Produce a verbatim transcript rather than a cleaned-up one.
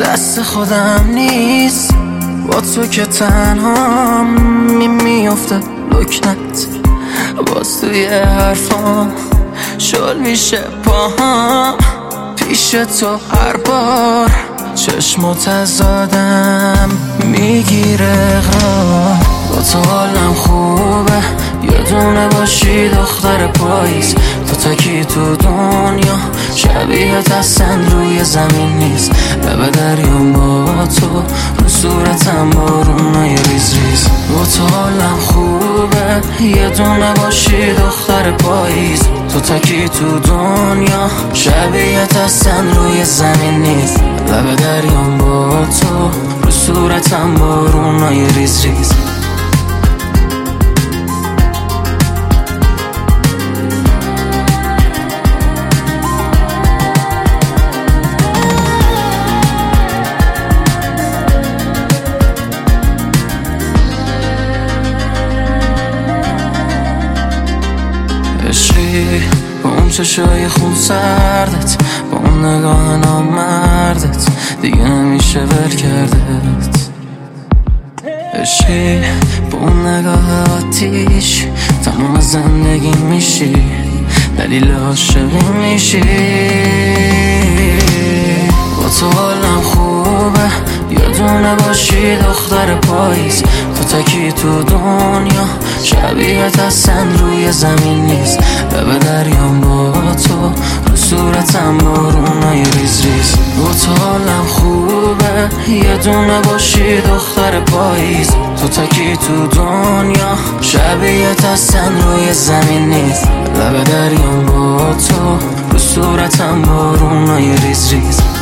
دست خودم نیست، با تو که تنها می میفته لکنت. باز توی حرفام شل میشه پاهام، پیش تو هر بار چشم تزادم میگیره غرار. با تو حالم خوبه، یه دونه باشی دختر پاییز. تو تکی تو دنیا، شبیهت اصلا روی زمین نیست. لب دریام با تو، رو صورتم بارونای ریز ریز. با تو حالم خوبه، یه دونه باشی دختر پاییز. تو تکی تو دنیا، شبیهت اصلا روی زمین نیست. لب دریام با تو، رو صورتم بارونای ریز ریز. عشقی با اون چشای خون سردت، با اون نگاه نامردت، دیگه نمیشه ول کردت. عشقی با اون نگاه آتیش، تمام زندگی میشی، دلیل عاشقی میشی. با تو حالم خوبه، یه دونه باشی دختر پاییز. تو تکی تو دنیا، شبیهت اصلا روی زمین نیست. لب دریام با تو، رو صورتم بارونای ریز ریز. با تو حالم خوبه، یه دونه باشی دختر پاییز. تو تکی تو دنیا، شبیهت اصلا روی زمین نیست. لب دریام با تو، رو صورتم بارونای ریز ریز.